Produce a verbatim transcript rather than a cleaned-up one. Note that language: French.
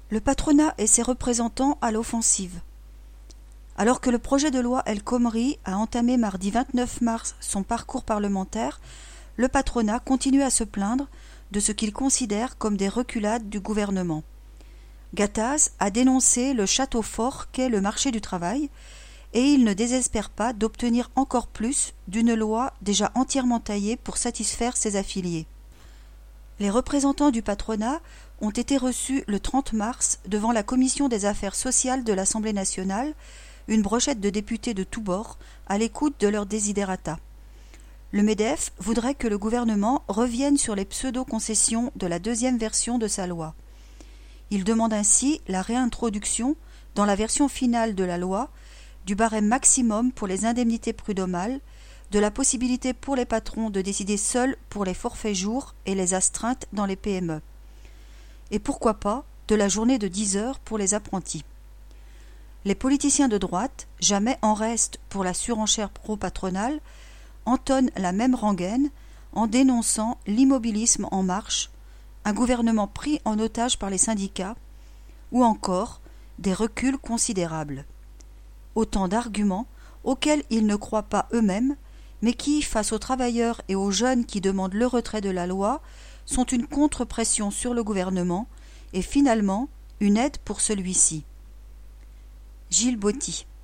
Le patronat et ses représentants à l'offensive. Alors que le projet de loi El Khomri a entamé mardi vingt-neuf mars son parcours parlementaire, le patronat continue à se plaindre de ce qu'il considère comme des reculades du gouvernement. Gattaz a dénoncé le château fort qu'est le marché du travail et il ne désespère pas d'obtenir encore plus d'une loi déjà entièrement taillée pour satisfaire ses affiliés. Les représentants du patronat ont été reçus le trente mars devant la commission des affaires sociales de l'Assemblée nationale, une brochette de députés de tous bords à l'écoute de leurs desiderata. Le MEDEF voudrait que le gouvernement revienne sur les pseudo-concessions de la deuxième version de sa loi. Il demande ainsi la réintroduction, dans la version finale de la loi, du barème maximum pour les indemnités prud'homales, de la possibilité pour les patrons de décider seuls pour les forfaits jours et les astreintes dans les P M E. Et pourquoi pas de la journée de dix heures pour les apprentis. Les politiciens de droite, jamais en reste pour la surenchère pro-patronale, entonnent la même rengaine en dénonçant l'immobilisme en marche, un gouvernement pris en otage par les syndicats, ou encore des reculs considérables. Autant d'arguments auxquels ils ne croient pas eux-mêmes, mais qui, face aux travailleurs et aux jeunes qui demandent le retrait de la loi, sont une contre-pression sur le gouvernement et finalement une aide pour celui-ci. Gilles Botti.